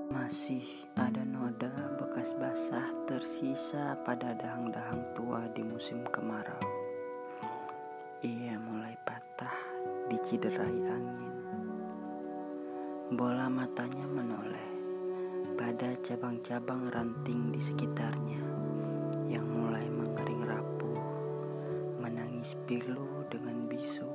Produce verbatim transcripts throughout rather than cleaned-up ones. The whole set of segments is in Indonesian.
Masih ada noda bekas basah tersisa pada dahang-dahang tua di musim kemarau. Ia mulai patah diciderai angin. Bola matanya menoleh pada cabang-cabang ranting di sekitarnya yang mulai mengering rapuh, menangis pilu dengan bisu.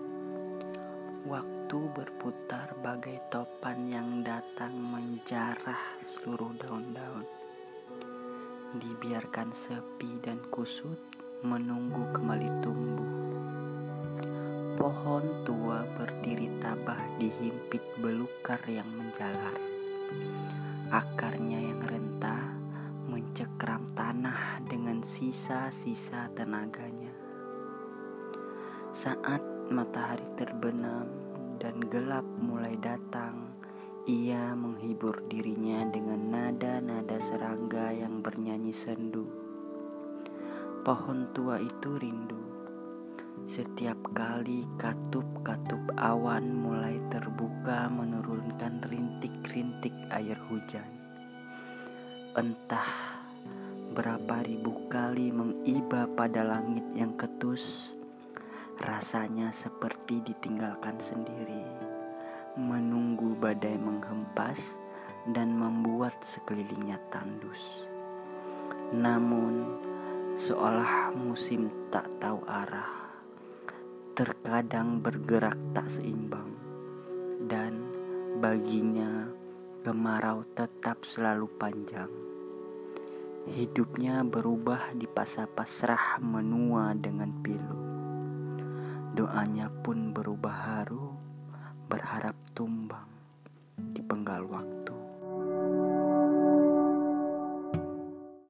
Waktu berputar bagai topan yang datang menjarah seluruh daun-daun. Dibiarkan sepi dan kusut menunggu kembali tumbuh. Pohon tua berdiri tabah dihimpit belukar yang menjalar. Akarnya yang rentah mencekram tanah dengan sisa-sisa tenaganya. Saat matahari terbenam dan gelap mulai datang, ia menghibur dirinya dengan nada-nada serangga yang bernyanyi sendu. Pohon tua itu rindu. Setiap kali katup-katup awan mulai terbuka menurunkan rintik-rintik air hujan. Entah berapa ribu kali mengiba pada langit yang ketus, rasanya seperti ditinggalkan sendiri, menunggu badai menghempas dan membuat sekelilingnya tandus. Namun, seolah musim tak tahu arah, terkadang bergerak tak seimbang, dan baginya kemarau tetap selalu panjang. Hidupnya berubah di pasca pasrah menua dengan pilu. Doanya pun berubah haru, berharap tumbang di penggal waktu.